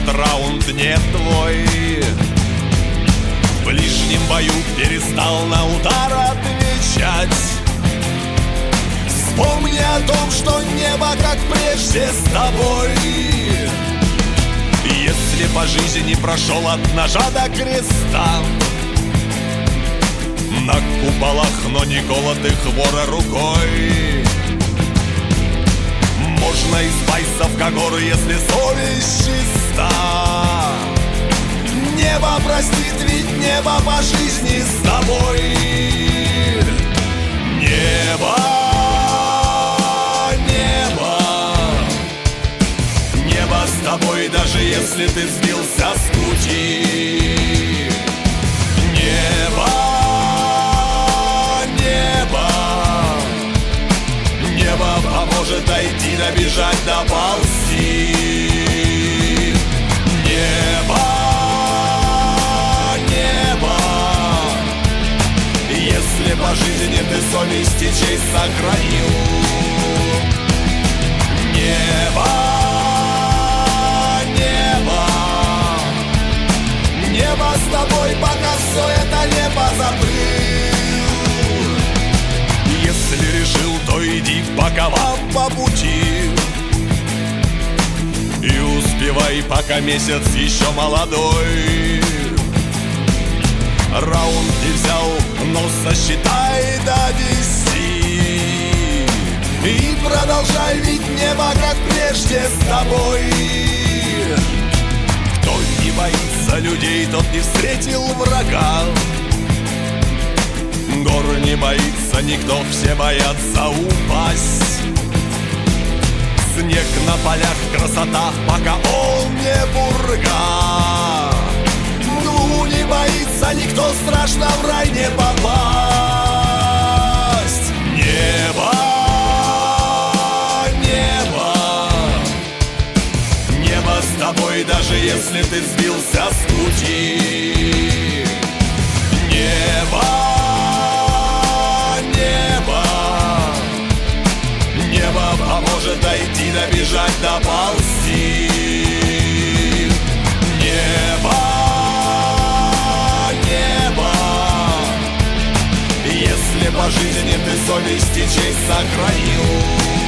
раунд не твой. В ближнем бою перестал на удар отвечать. Вспомни о том, что небо, как прежде, с тобой. Если по жизни прошел от ножа до креста, на куполах, но не колотых вора рукой, можно из байсов когоры, если совесть чиста. Небо простит, ведь небо по жизни с тобой. Небо, небо, небо с тобой, даже если ты сбился с пути. Небо, небо, небо поможет дойти, добежать, доползти. Небо, небо, если по жизни ты совесть и честь сохранил. Небо, небо, небо с тобой, пока все это не позабыл. Если решил, то иди пока вам по пути, и успевай, пока месяц еще молодой. Раунд не взял, но сосчитай до 10 и продолжай, ведь небо, как прежде, с тобой. Кто не боится людей, тот не встретил врага. Гор не боится никто, все боятся упасть. Снег на полях, красота, пока он не пурга. Мглу не боится никто, страшно в рай не попасть. Небо, небо, небо с тобой, даже если ты сбился с пути. Небо, небо, небо поможет дойти, добежать, доползти. Небо, небо, если по жизни ты совесть и честь сохранил.